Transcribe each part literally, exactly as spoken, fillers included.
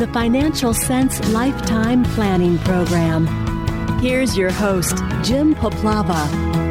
the Financial Sense Lifetime Planning Program. Here's your host, Jim Poplava.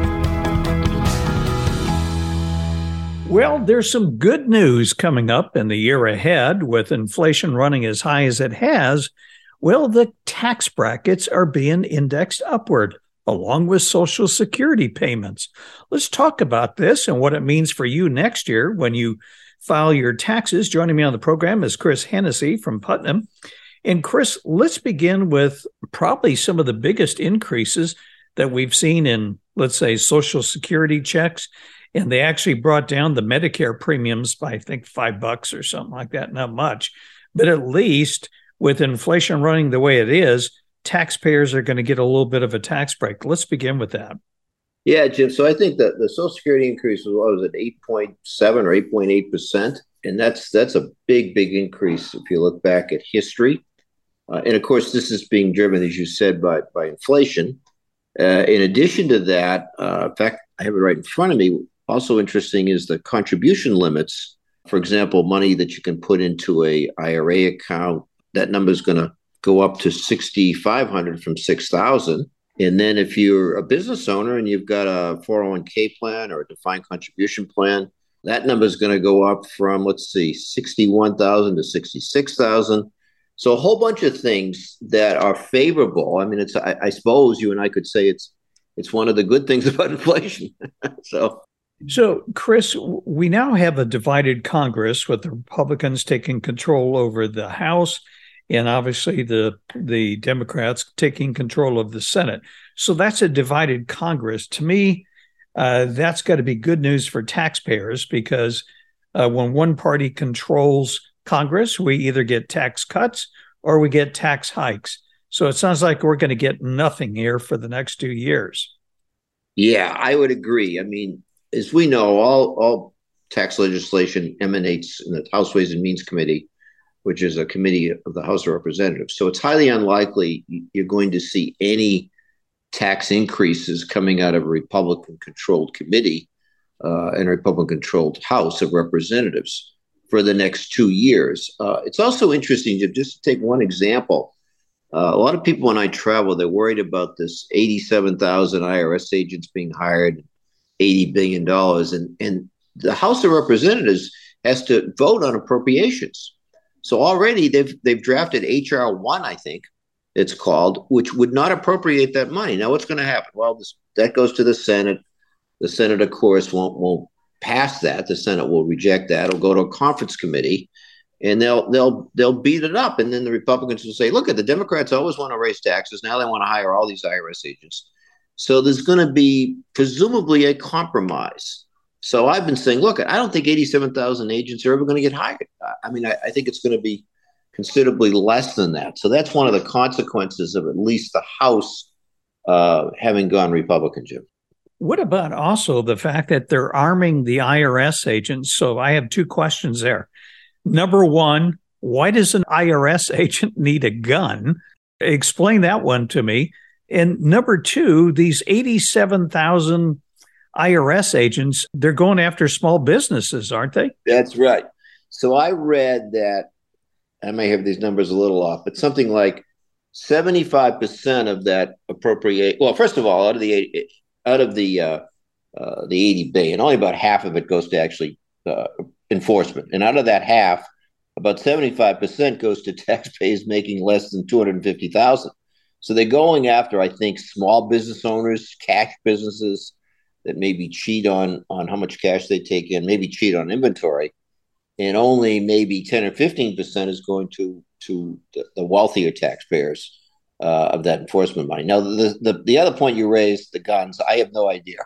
Well, there's some good news coming up in the year ahead. With inflation running as high as it has, well, the tax brackets are being indexed upward, along with Social Security payments. Let's talk about this and what it means for you next year when you file your taxes. Joining me on the program is Chris Hennessy from Putnam. And Chris, let's begin with probably some of the biggest increases that we've seen in, let's say, Social Security checks. And they actually brought down the Medicare premiums by, I think, five bucks or something like that. Not much. But at least with inflation running the way it is, taxpayers are going to get a little bit of a tax break. Let's begin with that. Yeah, Jim. So I think that the Social Security increase was, what was it, eight point seven or eight point eight percent? And that's that's a big, big increase if you look back at history. Uh, and of course, this is being driven, as you said, by, by inflation. Uh, in addition to that, uh, in fact, I have it right in front of me. Also interesting is the contribution limits. For example, money that you can put into a I R A account, that number is going to go up to six thousand five hundred dollars from six thousand dollars. And then if you're a business owner and you've got a four oh one k plan or a defined contribution plan, that number is going to go up from, let's see, sixty-one thousand dollars to sixty-six thousand dollars. So a whole bunch of things that are favorable. I mean, it's I, I suppose you and I could say it's it's one of the good things about inflation. so. So, Chris, we now have a divided Congress with the Republicans taking control over the House and obviously the the Democrats taking control of the Senate. So that's a divided Congress. To me, uh, that's got to be good news for taxpayers because uh, when one party controls Congress, we either get tax cuts or we get tax hikes. So it sounds like we're going to get nothing here for the next two years. Yeah, I would agree. I mean, as we know, all, all tax legislation emanates in the House Ways and Means Committee, which is a committee of the House of Representatives. So it's highly unlikely you're going to see any tax increases coming out of a Republican-controlled committee uh, and a Republican-controlled House of Representatives for the next two years. Uh, it's also interesting, just to take one example. Uh, a lot of people, when I travel, they're worried about this eighty-seven thousand I R S agents being hired, eighty billion dollars, and, and the House of Representatives has to vote on appropriations. So already they've they've drafted H R one, I think it's called, which would not appropriate that money. Now, what's going to happen? Well, this, that goes to the Senate. The Senate, of course, won't won't pass that. The Senate will reject that. It'll go to a conference committee, and they'll they'll they'll beat it up. And then the Republicans will say, "Look, at the Democrats always want to raise taxes. Now they want to hire all these I R S agents." So there's going to be presumably a compromise. So I've been saying, look, I don't think eighty-seven thousand agents are ever going to get hired. I mean, I, I think it's going to be considerably less than that. So that's one of the consequences of at least the House uh, having gone Republican, Jim. What about also the fact that they're arming the I R S agents? So I have two questions there. Number one, why does an I R S agent need a gun? Explain that one to me. And number two, these eighty-seven thousand I R S agents, they're going after small businesses, aren't they? That's right. So I read that, I may have these numbers a little off, but something like seventy-five percent of that appropriate, well, first of all, out of the out of the uh, uh, the eighty billion, only about half of it goes to actually uh, enforcement. And out of that half, about seventy-five percent goes to taxpayers making less than two hundred fifty thousand dollars. So they're going after, I think, small business owners, cash businesses that maybe cheat on, on how much cash they take in, maybe cheat on inventory. And only maybe ten or fifteen percent is going to, to the, the wealthier taxpayers uh, of that enforcement money. Now, the, the, the other point you raised, the guns, I have no idea.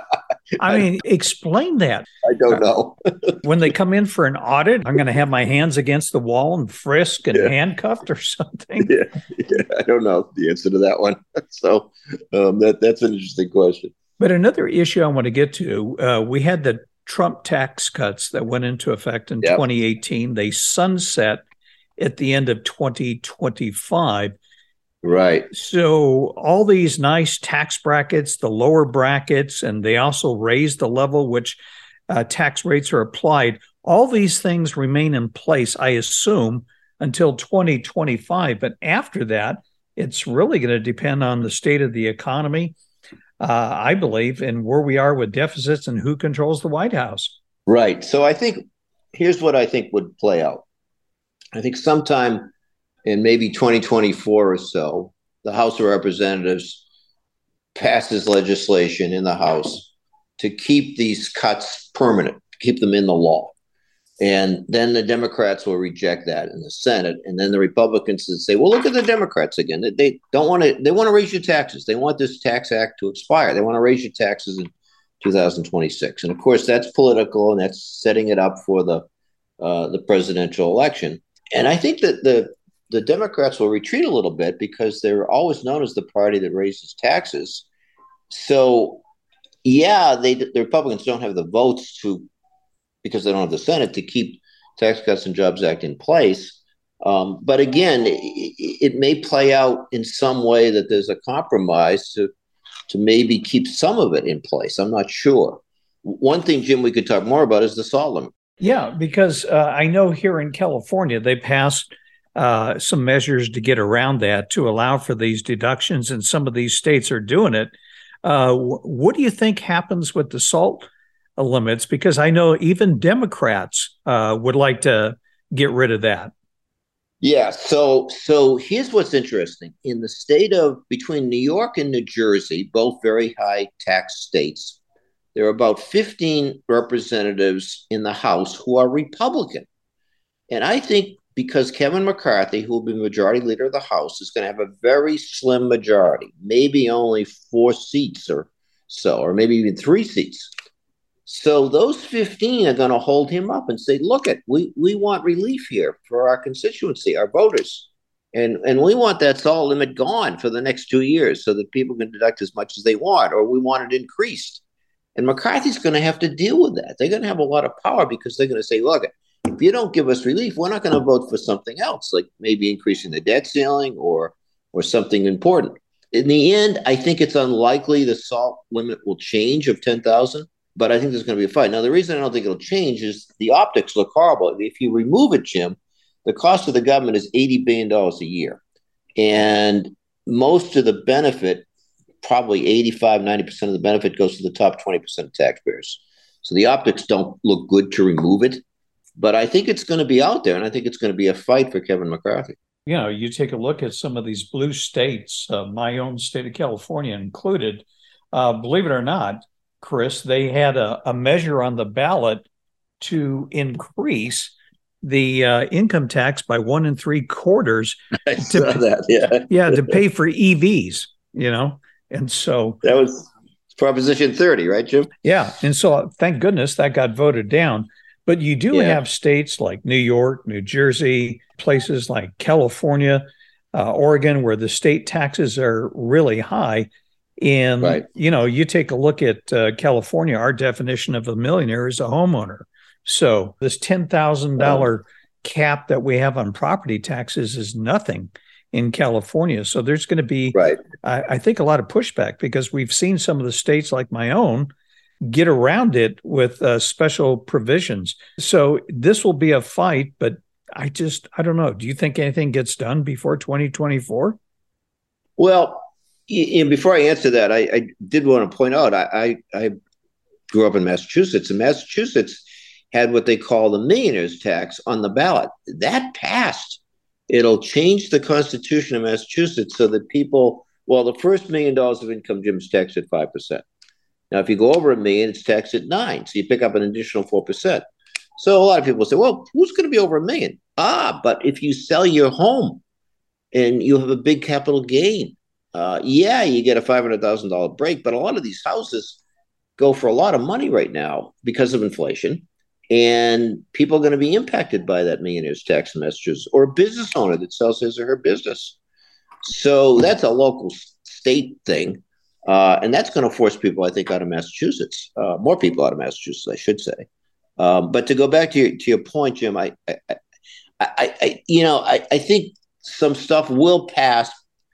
I mean, explain that. I don't know. When they come in for an audit, I'm going to have my hands against the wall and frisked and yeah. handcuffed or something. Yeah, yeah, I don't know the answer to that one. So um, that that's an interesting question. But another issue I want to get to, uh, we had the Trump tax cuts that went into effect in yep. twenty eighteen. They sunset at the end of twenty twenty-five. Right. So all these nice tax brackets, the lower brackets, and they also raised the level which uh, tax rates are applied. All these things remain in place, I assume, until twenty twenty-five. But after that, it's really going to depend on the state of the economy, uh, I believe, and where we are with deficits and who controls the White House. Right. So I think here's what I think would play out. I think sometime in maybe twenty twenty-four or so, the House of Representatives passes legislation in the House to keep these cuts permanent, keep them in the law. And then the Democrats will reject that in the Senate. And then the Republicans will say, well, look at the Democrats again. They don't want to, they want to raise your taxes. They want this tax act to expire. They want to raise your taxes in two thousand twenty-six. And of course, that's political, and that's setting it up for the uh, the presidential election. And I think that the the Democrats will retreat a little bit because they're always known as the party that raises taxes. So, yeah, they the Republicans don't have the votes to, because they don't have the Senate, to keep Tax Cuts and Jobs Act in place. Um, but again, it, it may play out in some way that there's a compromise to to maybe keep some of it in place. I'm not sure. One thing, Jim, we could talk more about is the SALT limit. Yeah, because uh, I know here in California, they passed uh, some measures to get around that to allow for these deductions, and some of these states are doing it. Uh, wh- what do you think happens with the SALT limits? Because I know even Democrats uh, would like to get rid of that. Yeah, so so here's what's interesting. In the state of, between New York and New Jersey, both very high tax states, there are about fifteen representatives in the House who are Republican. And I think because Kevin McCarthy, who will be the majority leader of the House, is going to have a very slim majority, maybe only four seats or so, or maybe even three seats. So those fifteen are going to hold him up and say, look, it, we, we want relief here for our constituency, our voters. And, and we want that SALT limit gone for the next two years so that people can deduct as much as they want, or we want it increased. And McCarthy's going to have to deal with that. They're going to have a lot of power because they're going to say, look, if you don't give us relief, we're not going to vote for something else, like maybe increasing the debt ceiling or or something important. In the end, I think it's unlikely the SALT limit will change of ten thousand. But I think there's going to be a fight. Now, the reason I don't think it'll change is the optics look horrible. If you remove it, Jim, the cost of the government is eighty billion dollars a year. And most of the benefit, probably eighty-five, ninety percent of the benefit, goes to the top twenty percent of taxpayers. So the optics don't look good to remove it. But I think it's going to be out there, and I think it's going to be a fight for Kevin McCarthy. You know, you take a look at some of these blue states, uh, my own state of California included, uh, believe it or not, Chris, they had a, a measure on the ballot to increase the uh, income tax by one and three quarters. I to, saw that, yeah. Yeah, to pay for E Vs, you know. And so that was Proposition thirty, right, Jim? Yeah. And so thank goodness that got voted down. But you do yeah. have states like New York, New Jersey, places like California, uh, Oregon, where the state taxes are really high. And, right. you know, you take a look at uh, California, our definition of a millionaire is a homeowner. So this ten thousand dollars oh. cap that we have on property taxes is nothing in California. So there's going to be, right. I, I think, a lot of pushback because we've seen some of the states like my own get around it with uh, special provisions. So this will be a fight, but I just, I don't know. Do you think anything gets done before twenty twenty-four? Well, and before I answer that, I, I did want to point out, I, I, I grew up in Massachusetts, and Massachusetts had what they call the millionaire's tax on the ballot. That passed. It'll change the Constitution of Massachusetts so that people, well, the first million dollars of income, Jim, is taxed at five percent. Now, if you go over a million, it's taxed at nine. So you pick up an additional four percent. So a lot of people say, well, who's going to be over a million? Ah, but if you sell your home and you have a big capital gain, Uh, yeah, you get a five hundred thousand dollars break, but a lot of these houses go for a lot of money right now because of inflation, and people are going to be impacted by that millionaire's tax in Massachusetts, or a business owner that sells his or her business. So that's a local state thing, uh, and that's going to force people, I think, out of Massachusetts, uh, more people out of Massachusetts, I should say. Um, but to go back to your to your point, Jim, I, I, I, I you know, I, I think some stuff will pass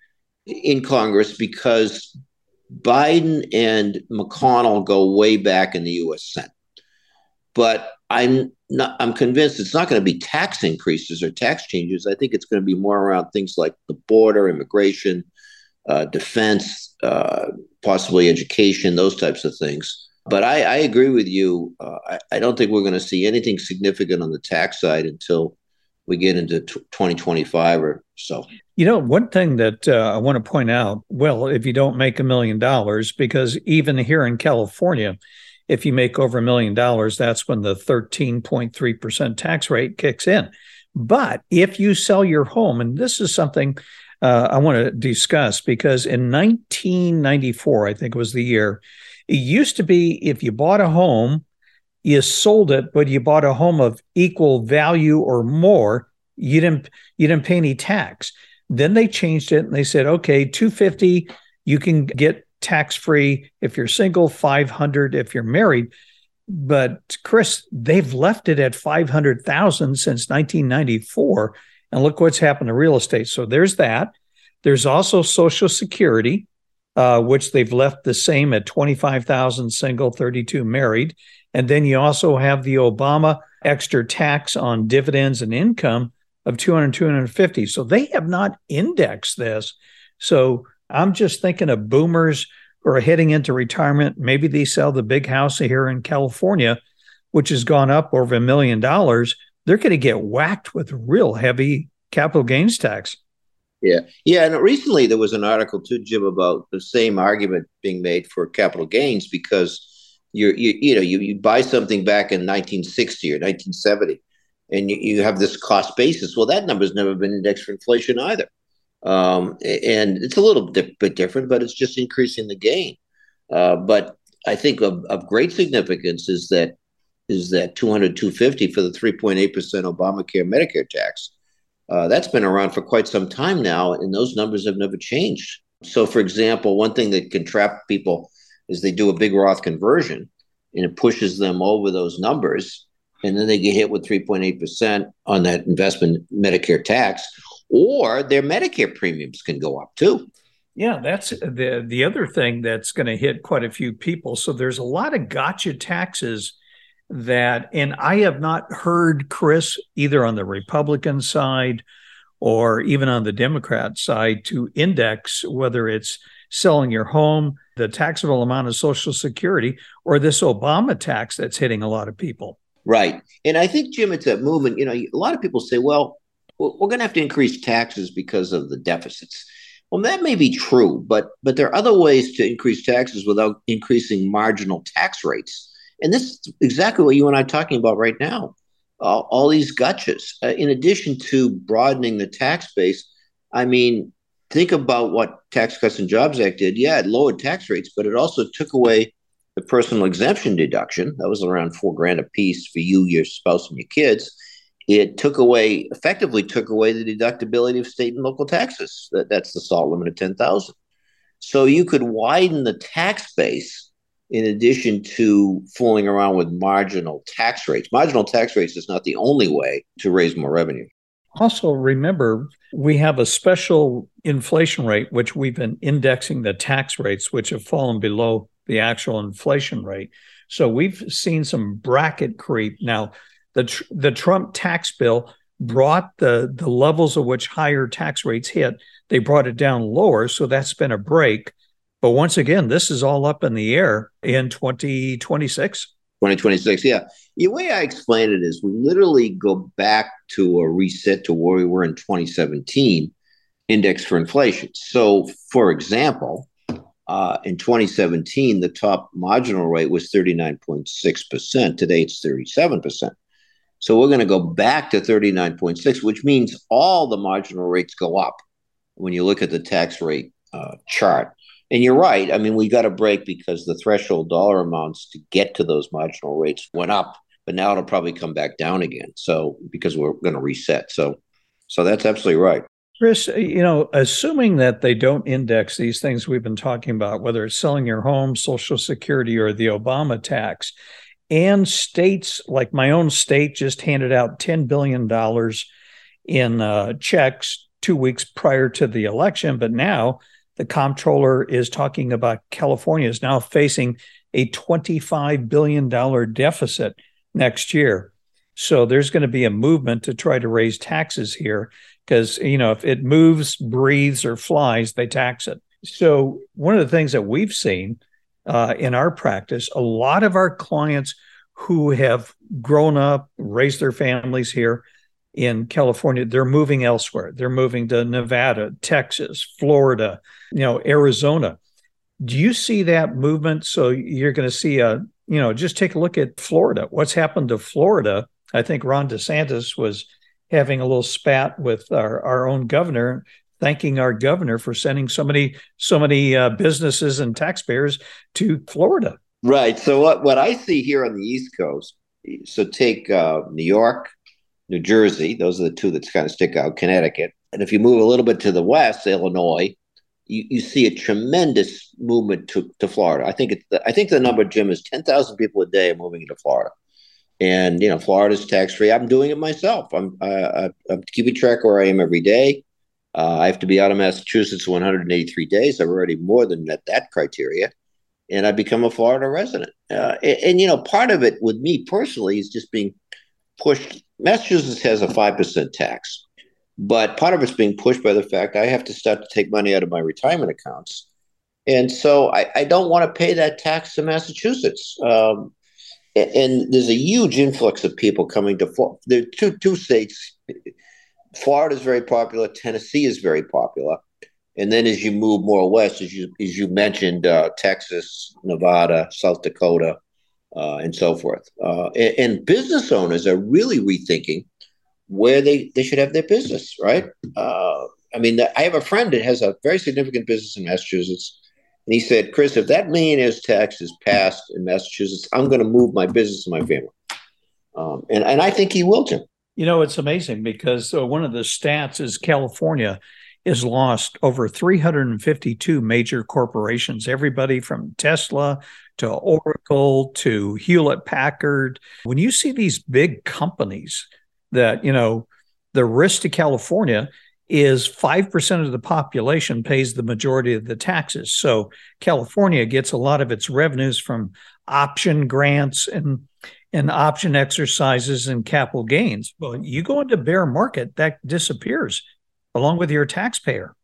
in Congress because Biden and McConnell go way back in the U S Senate. But I'm not, I'm convinced it's not going to be tax increases or tax changes. I think it's going to be more around things like the border, immigration, uh, defense, uh, possibly education, those types of things. But I, I agree with you. Uh, I, I don't think we're going to see anything significant on the tax side until we get into t- twenty twenty-five or so. You know, one thing that uh, I want to point out, well, if you don't make a million dollars, because even here in California, if you make over a million dollars, that's when the thirteen point three percent tax rate kicks in. But if you sell your home, and this is something uh, I want to discuss, because in nineteen ninety-four, I think was the year, it used to be if you bought a home, you sold it, but you bought a home of equal value or more, you didn't you didn't pay any tax. Then they changed it and they said, okay, two hundred fifty dollars, you can get tax-free if you're single, five hundred dollars if you're married. But Chris, they've left it at five hundred thousand dollars since nineteen ninety-four. And look what's happened to real estate. So there's that. There's also Social Security, uh, which they've left the same at twenty-five thousand dollars single, thirty-two married. And then you also have the Obama extra tax on dividends and income of two hundred, two hundred fifty. So they have not indexed this. So I'm just thinking of boomers who are heading into retirement. Maybe they sell the big house here in California, which has gone up over a million dollars. They're going to get whacked with real heavy capital gains tax. Yeah. Yeah. And recently there was an article too, Jim, about the same argument being made for capital gains, because you're, you, you know, you, you buy something back in nineteen sixty or nineteen seventy and you, you have this cost basis. Well, that number's never been indexed for inflation either. Um, and it's a little di- bit different, but it's just increasing the gain. Uh, but I think of, of great significance is that is that two hundred, two hundred fifty for the three point eight percent Obamacare Medicare tax. Uh, that's been around for quite some time now, and those numbers have never changed. So, for example, one thing that can trap people is they do a big Roth conversion, and it pushes them over those numbers, and then they get hit with three point eight percent on that investment Medicare tax, or their Medicare premiums can go up too. Yeah, that's the the other thing that's going to hit quite a few people. So there's a lot of gotcha taxes that, and I have not heard, Chris, either on the Republican side or even on the Democrat side, to index whether it's selling your home, the taxable amount of Social Security, or this Obama tax that's hitting a lot of people. Right. And I think, Jim, it's a movement. You know, a lot of people say, well, we're going to have to increase taxes because of the deficits. Well, that may be true, but but there are other ways to increase taxes without increasing marginal tax rates. And this is exactly what you and I are talking about right now. Uh, all these gotchas. Uh, in addition to broadening the tax base, I mean, think about what Tax Cuts and Jobs Act did. Yeah, it lowered tax rates, but it also took away the personal exemption deduction. That was around four grand a piece for you, your spouse, and your kids. It took away, effectively took away the deductibility of state and local taxes. That, that's the SALT limit of ten thousand. So you could widen the tax base in addition to fooling around with marginal tax rates. Marginal tax rates is not the only way to raise more revenue. Also, remember, we have a special inflation rate, which we've been indexing the tax rates, which have fallen below the actual inflation rate. So we've seen some bracket creep. Now, the the Trump tax bill brought the, the levels at which higher tax rates hit, they brought it down lower. So that's been a break. But once again, this is all up in the air in twenty twenty-six. twenty twenty-six, yeah. The way I explain it is we literally go back to a reset to where we were in twenty seventeen, index for inflation. So, for example, uh, in twenty seventeen, the top marginal rate was thirty-nine point six percent. Today, it's thirty-seven percent. So we're going to go back to thirty-nine point six, which means all the marginal rates go up when you look at the tax rate uh, chart. And you're right. I mean, we got a break because the threshold dollar amounts to get to those marginal rates went up, but now it'll probably come back down again. So because we're going to reset. So, so that's absolutely right. Chris, you know, assuming that they don't index these things we've been talking about, whether it's selling your home, Social Security, or the Obama tax, and states like my own state just handed out ten billion dollars in uh, checks two weeks prior to the election, but now the comptroller is talking about California is now facing a twenty-five billion dollars deficit. next year. So there's going to be a movement to try to raise taxes here because, you know, if it moves, breathes, or flies, they tax it. So one of the things that we've seen uh, in our practice, a lot of our clients who have grown up, raised their families here in California, they're moving elsewhere. They're moving to Nevada, Texas, Florida, you know, Arizona. Do you see that movement? So you're going to see a, you know, just take a look at Florida. What's happened to Florida? I think Ron DeSantis was having a little spat with our, our own governor, thanking our governor for sending so many, so many uh, businesses and taxpayers to Florida. Right. So what, what I see here on the East Coast, so take uh, New York, New Jersey, those are the two that kind of stick out, Connecticut. And if you move a little bit to the west, Illinois, you, you see a tremendous movement to, to Florida. I think it's the, I think the number, Jim, is ten thousand people a day are moving into Florida. And, you know, Florida's tax-free. I'm doing it myself. I'm, uh, I'm keeping track of where I am every day. Uh, I have to be out of Massachusetts one hundred eighty-three days. I've already more than met that criteria. And I become a Florida resident. Uh, and, and, you know, part of it with me personally is just being pushed. Massachusetts has a five percent tax, but part of it's being pushed by the fact I have to start to take money out of my retirement accounts. And so I, I don't want to pay that tax to Massachusetts. Um, and, and there's a huge influx of people coming to Florida. There are two, two states. Florida is very popular. Tennessee is very popular. And then as you move more west, as you as you mentioned, uh, Texas, Nevada, South Dakota, uh, and so forth. Uh, and, and business owners are really rethinking where they, they should have their business, right? Uh, I mean, I have a friend that has a very significant business in Massachusetts. And he said, Chris, if that millionaire's tax is passed in Massachusetts, I'm going to move my business and my family. Um, and, and I think he will, Jim. You know, it's amazing because uh, one of the stats is California has lost over three hundred fifty-two major corporations, everybody from Tesla to Oracle to Hewlett Packard. When you see these big companies that, you know, the risk to California is five percent of the population pays the majority of the taxes. So California gets a lot of its revenues from option grants and and option exercises and capital gains. Well, you go into bear market, that disappears along with your taxpayer.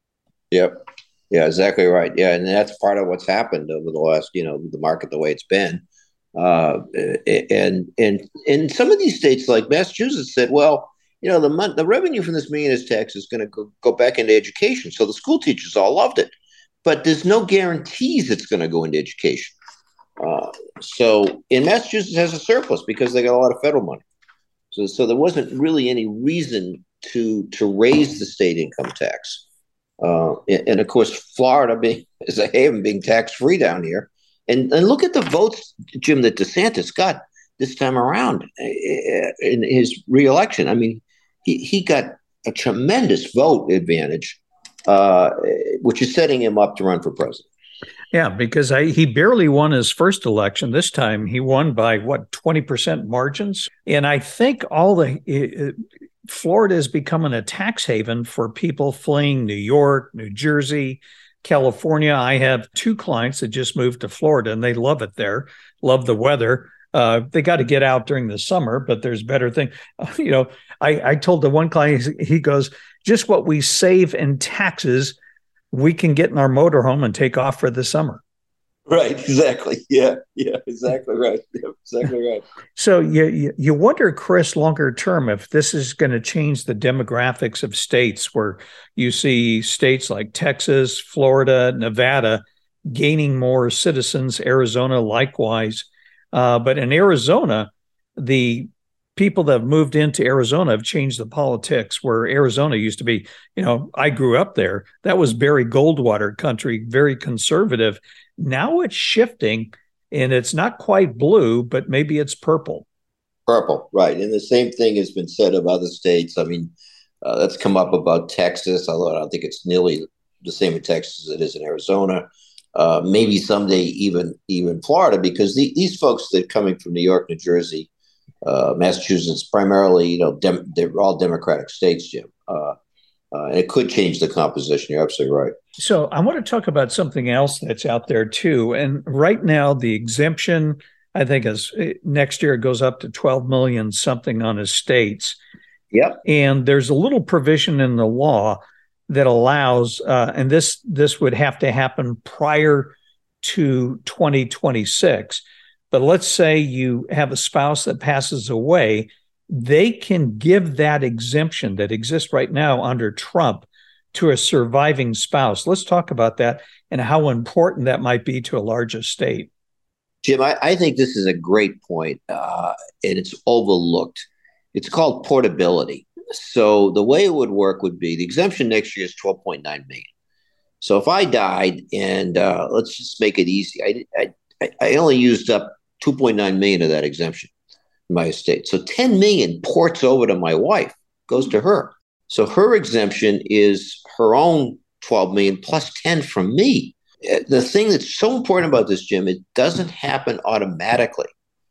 Yep. Yeah, exactly right. Yeah. And that's part of what's happened over the last, you know, the market, the way it's been. Uh, and, and in some of these states like Massachusetts said, well, you know, the mon- the revenue from this millionaire's tax is going to go, go back into education. So the school teachers all loved it, but there's no guarantees it's going to go into education. Uh, so in Massachusetts has a surplus because they got a lot of federal money. So, so there wasn't really any reason to to raise the state income tax. Uh, and, and of course, Florida being is a haven, being tax free down here. And and look at the votes, Jim, that DeSantis got this time around in his reelection. I mean, he, he got a tremendous vote advantage, uh, which is setting him up to run for president. Yeah, because I, he barely won his first election. This time he won by, what, twenty percent margins? And I think all the uh, Florida is becoming a tax haven for people fleeing New York, New Jersey, California. I have two clients that just moved to Florida, and they love it there, love the weather. Uh, they got to get out during the summer, but there's better things. Uh, you know, I, I told the one client, he goes, just what we save in taxes, we can get in our motorhome and take off for the summer. Right. Exactly. Yeah. Yeah. Exactly right. Yeah, exactly right. So you, you you wonder, Chris, longer term, if this is going to change the demographics of states where you see states like Texas, Florida, Nevada gaining more citizens, Arizona likewise. Uh, but in Arizona, the people that have moved into Arizona have changed the politics, where Arizona used to be, you know, I grew up there. That was Barry Goldwater country, very conservative. Now it's shifting, and it's not quite blue, but maybe it's purple. Purple, right. And the same thing has been said of other states. I mean, uh, that's come up about Texas, although I don't think it's nearly the same in Texas as it is in Arizona. Uh, maybe someday even even Florida, because the, these folks that are coming from New York, New Jersey, uh, Massachusetts, primarily, you know, dem- they're all Democratic states, Jim. Uh, uh, and it could change the composition. You're absolutely right. So I want to talk about something else that's out there too. And right now, the exemption I think as next year it goes up to twelve million something on estates. Yep. And there's a little provision in the law that allows, uh, and this this would have to happen prior to twenty twenty-six. But let's say you have a spouse that passes away, they can give that exemption that exists right now under Trump to a surviving spouse. Let's talk about that and how important that might be to a large estate. Jim, I, I think this is a great point, uh, and it's overlooked. It's called portability. So the way it would work would be the exemption next year is twelve point nine million. So if I died, and uh, let's just make it easy, I, I, I only used up two point nine million of that exemption in my estate. So ten million ports over to my wife, goes to her. So her exemption is her own twelve million plus ten from me. The thing that's so important about this, Jim, it doesn't happen automatically.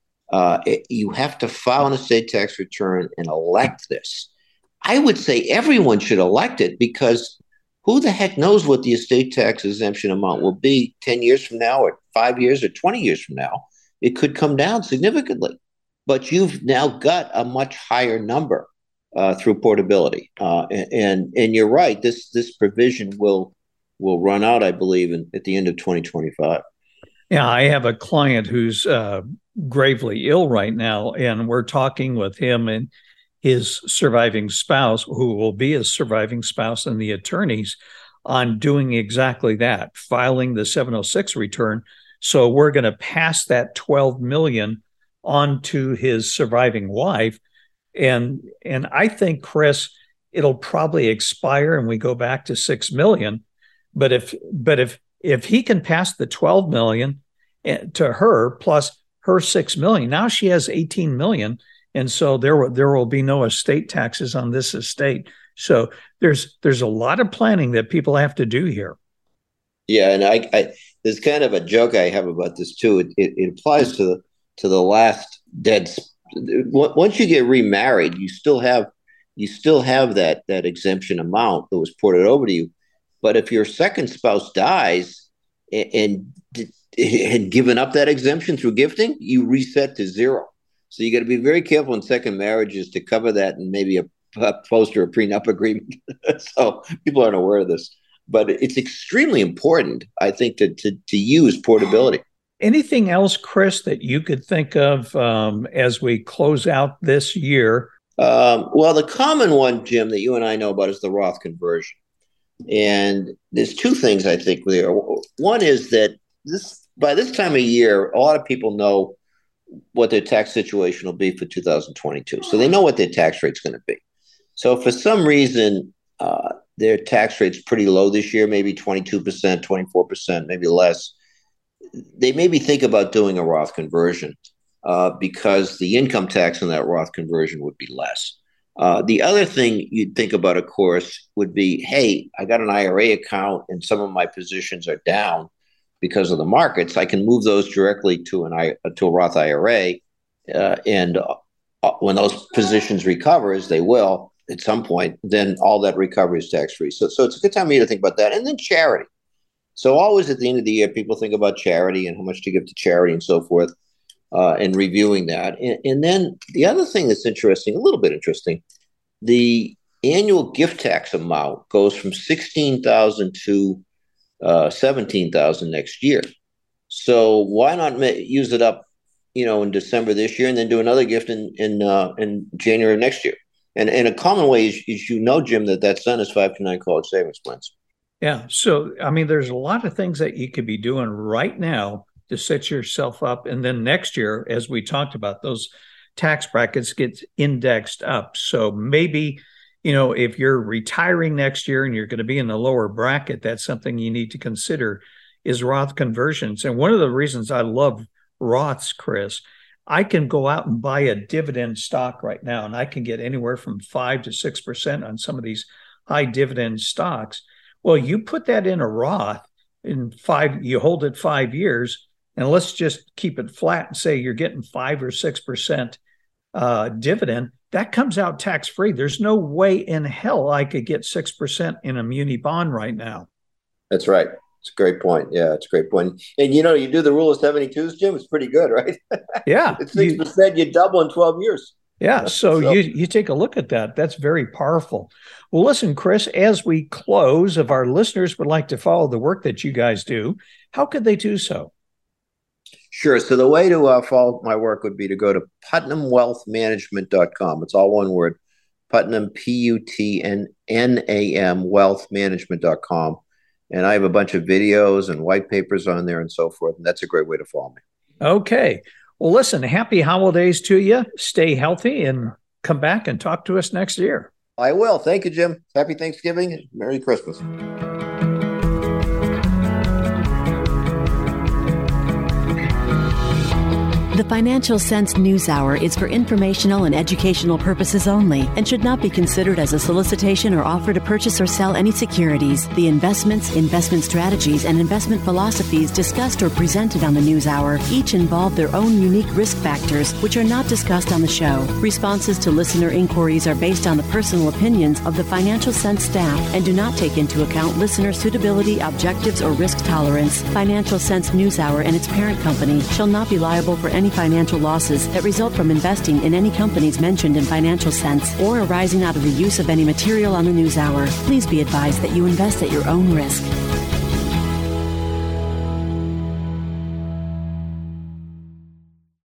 Uh, it, you have to file an estate tax return and elect this. I would say everyone should elect it, because who the heck knows what the estate tax exemption amount will be ten years from now, or five years or twenty years from now. It could come down significantly, but you've now got a much higher number uh, through portability. Uh, and and you're right, this this provision will will run out, I believe, in, at the end of twenty twenty-five. Yeah, I have a client who's uh, gravely ill right now, and we're talking with him and his surviving spouse, who will be his surviving spouse, and the attorneys on doing exactly that, filing the seven oh six return. So we're going to pass that twelve million on to his surviving wife. And, and I think, Chris, it'll probably expire and we go back to six million. But if, but if, if he can pass the twelve million to her plus her six million, now she has eighteen million. And so there will, there will be no estate taxes on this estate. So there's, there's a lot of planning that people have to do here. Yeah. And I, I there's kind of a joke I have about this too. It, it, it applies to the, to the last dead. Once you get remarried, you still have, you still have that, that exemption amount that was ported over to you. But if your second spouse dies and, and, and given up that exemption through gifting, you reset to zero. So you got to be very careful in second marriages to cover that in maybe a, a post or a prenup agreement. So people aren't aware of this, but it's extremely important, I think, to to, to use portability. Anything else, Chris, that you could think of um, as we close out this year? Um, well, the common one, Jim, that you and I know about is the Roth conversion. And there's two things I think there. One is that this by this time of year, a lot of people know what their tax situation will be for two thousand twenty-two. So they know what their tax rate's going to be. So if for some reason uh, their tax rate's pretty low this year, maybe twenty-two percent, twenty-four percent, maybe less, they maybe think about doing a Roth conversion uh, because the income tax on that Roth conversion would be less. Uh, the other thing you'd think about, of course, would be, hey, I got an I R A account and some of my positions are down because of the markets. I can move those directly to an I, to a Roth I R A, uh, and uh, when those positions recover, as they will at some point, then all that recovery is tax free. So, so it's a good time for you to think about that. And then charity. So always at the end of the year, people think about charity and how much to give to charity and so forth, uh, and reviewing that. And, and then the other thing that's interesting, a little bit interesting, the annual gift tax amount goes from sixteen thousand dollars to uh, seventeen thousand dollars next year. So why not ma- use it up, you know, in December this year, and then do another gift in in uh, in January next year? And and a common way is, is you know, Jim, that that's done as five to nine college savings plans. Yeah. So, I mean, there's a lot of things that you could be doing right now to set yourself up. And then next year, as we talked about, those tax brackets get indexed up. So maybe, you know, if you're retiring next year and you're going to be in the lower bracket, that's something you need to consider is Roth conversions. And one of the reasons I love Roths, Chris, I can go out and buy a dividend stock right now, and I can get anywhere from five to six percent on some of these high dividend stocks. Well, you put that in a Roth in five, you hold it five years, and let's just keep it flat and say you're getting five or six percent uh, dividend. That comes out tax free. There's no way in hell I could get six percent in a muni bond right now. That's right. It's a great point. Yeah, it's a great point. And, you know, you do the rule of seventy-twos, Jim, it's pretty good, right? Yeah. It's six percent, you, you double in twelve years. Yeah, so, so you, you take a look at that. That's very powerful. Well, listen, Chris, as we close, if our listeners would like to follow the work that you guys do, how could they do so? Sure. So the way to uh, follow my work would be to go to putnam wealth management dot com. It's all one word, Putnam, P U T N N A M, wealth management dot com. And I have a bunch of videos and white papers on there and so forth. And that's a great way to follow me. Okay. Well, listen, happy holidays to you. Stay healthy and come back and talk to us next year. I will. Thank you, Jim. Happy Thanksgiving and Merry Christmas. The Financial Sense News Hour is for informational and educational purposes only and should not be considered as a solicitation or offer to purchase or sell any securities. The investments, investment strategies, and investment philosophies discussed or presented on the News Hour each involve their own unique risk factors, which are not discussed on the show. Responses to listener inquiries are based on the personal opinions of the Financial Sense staff and do not take into account listener suitability, objectives, or risk tolerance. Financial Sense News Hour and its parent company shall not be liable for any financial losses that result from investing in any companies mentioned in Financial Sense or arising out of the use of any material on the News Hour. Please be advised that you invest at your own risk.